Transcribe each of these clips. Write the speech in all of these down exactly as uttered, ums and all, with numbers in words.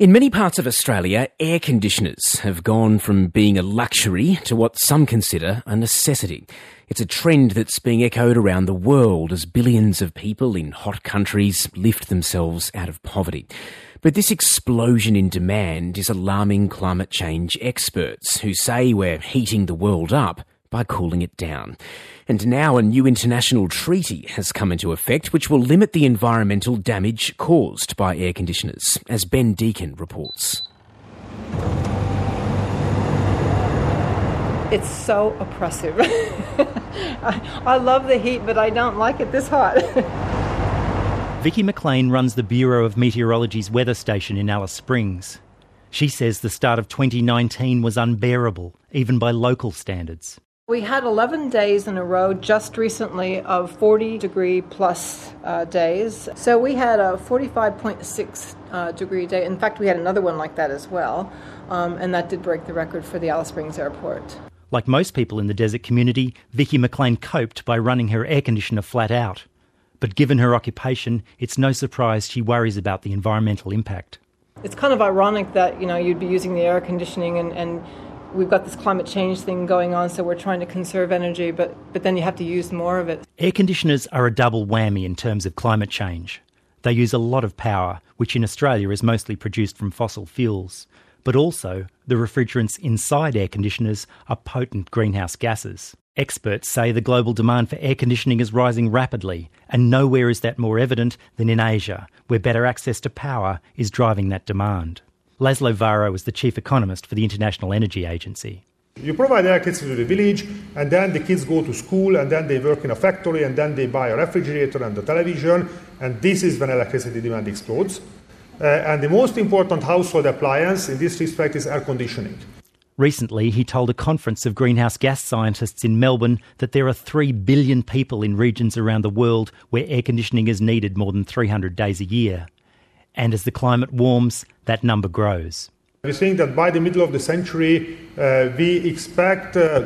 In many parts of Australia, air conditioners have gone from being a luxury to what some consider a necessity. It's a trend that's being echoed around the world as billions of people in hot countries lift themselves out of poverty. But this explosion in demand is alarming climate change experts who say we're heating the world up by cooling it down. And now a new international treaty has come into effect which will limit the environmental damage caused by air conditioners, as Ben Deacon reports. It's so oppressive. I, I love the heat, but I don't like it this hot. Vicky McLean runs the Bureau of Meteorology's weather station in Alice Springs. She says the start of twenty nineteen was unbearable, even by local standards. We had eleven days in a row just recently of forty degree plus uh, days. So we had a forty-five point six uh, degree day. In fact, we had another one like that as well. Um, and that did break the record for the Alice Springs Airport. Like most people in the desert community, Vicky McLean coped by running her air conditioner flat out. But given her occupation, it's no surprise she worries about the environmental impact. It's kind of ironic that, you know, you'd be using the air conditioning and, and we've got this climate change thing going on, so we're trying to conserve energy, but, but then you have to use more of it. Air conditioners are a double whammy in terms of climate change. They use a lot of power, which in Australia is mostly produced from fossil fuels. But also, the refrigerants inside air conditioners are potent greenhouse gases. Experts say the global demand for air conditioning is rising rapidly, and nowhere is that more evident than in Asia, where better access to power is driving that demand. Laszlo Varro is the chief economist for the International Energy Agency. You provide electricity to the village, and then the kids go to school, and then they work in a factory, and then they buy a refrigerator and a television, and this is when electricity demand explodes. Uh, and the most important household appliance in this respect is air conditioning. Recently, he told a conference of greenhouse gas scientists in Melbourne that there are three billion people in regions around the world where air conditioning is needed more than three hundred days a year. And as the climate warms, that number grows. We're saying that by the middle of the century, uh, we expect uh,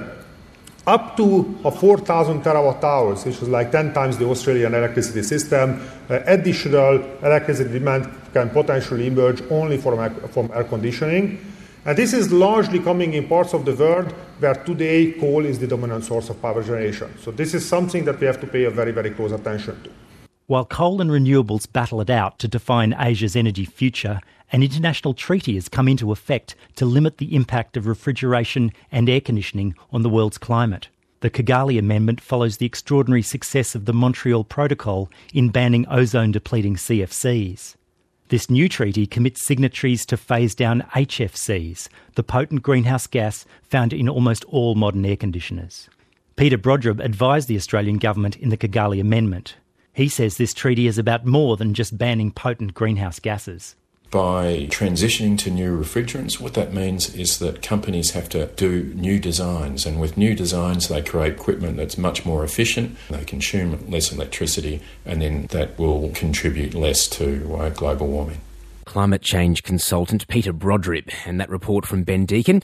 up to uh, four thousand terawatt hours, which is like ten times the Australian electricity system. Uh, additional electricity demand can potentially emerge only from, from air conditioning. And this is largely coming in parts of the world where today coal is the dominant source of power generation. So this is something that we have to pay a very, very close attention to. While coal and renewables battle it out to define Asia's energy future, an international treaty has come into effect to limit the impact of refrigeration and air conditioning on the world's climate. The Kigali Amendment follows the extraordinary success of the Montreal Protocol in banning ozone-depleting C F Cs. This new treaty commits signatories to phase down H F Cs, the potent greenhouse gas found in almost all modern air conditioners. Peter Brodribb advised the Australian government in the Kigali Amendment. He says this treaty is about more than just banning potent greenhouse gases. By transitioning to new refrigerants, what that means is that companies have to do new designs, and with new designs they create equipment that's much more efficient, they consume less electricity, and then that will contribute less to uh, global warming. Climate change consultant Peter Brodribb, and that report from Ben Deacon.